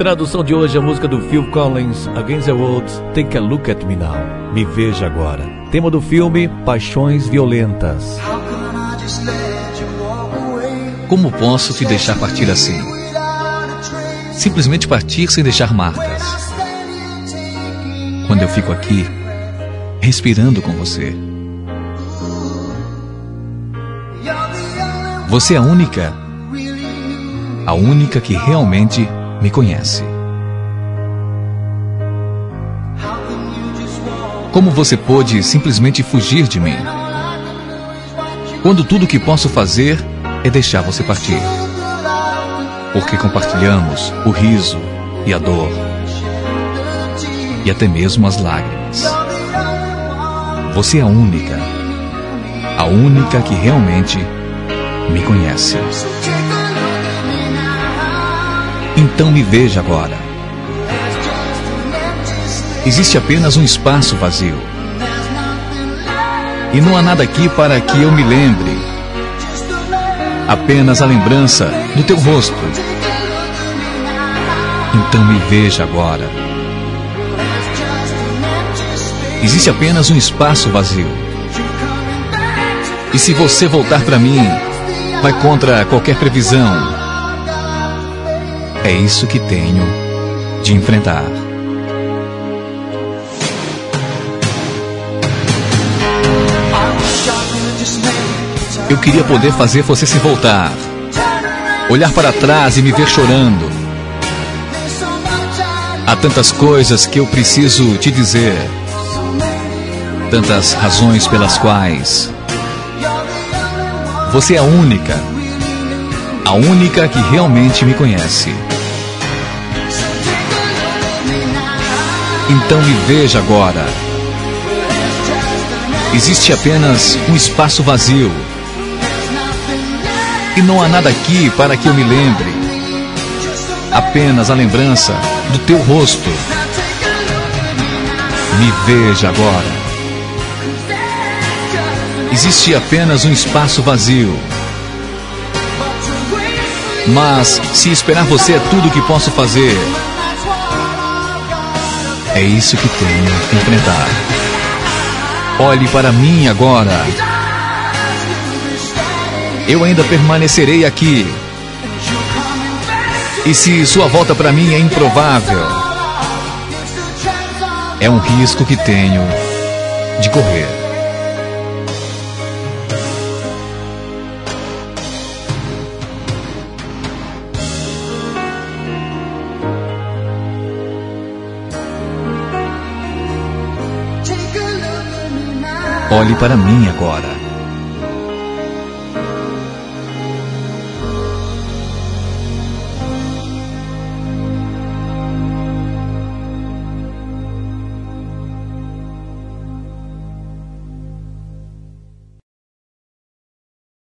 Tradução de hoje, a música do Phil Collins, Against the Odds, Take a Look at Me Now. Me veja agora. Tema do filme, Paixões Violentas. Como posso te deixar partir assim? Simplesmente partir sem deixar marcas. Quando eu fico aqui, respirando com você. Você é a única que realmente me conhece. Como você pôde simplesmente fugir de mim? Quando tudo o que posso fazer é deixar você partir. Porque compartilhamos o riso e a dor. E até mesmo as lágrimas. Você é a única que realmente me conhece. Então me veja agora. Existe apenas um espaço vazio. E não há nada aqui para que eu me lembre. Apenas a lembrança do teu rosto. Então me veja agora. Existe apenas um espaço vazio. E se você voltar para mim, vai contra qualquer previsão. É isso que tenho de enfrentar. Eu queria poder fazer você se voltar, olhar para trás e me ver chorando. Há tantas coisas que eu preciso te dizer, tantas razões pelas quais você é a única que realmente me conhece. Então me veja agora. Existe apenas um espaço vazio. E não há nada aqui para que eu me lembre. Apenas a lembrança do teu rosto. Me veja agora. Existe apenas um espaço vazio. Mas se esperar você é tudo o que posso fazer, é isso que tenho que enfrentar. Olhe para mim agora. Eu ainda permanecerei aqui. E se sua volta para mim é improvável, é um risco que tenho de correr. Olhe para mim agora.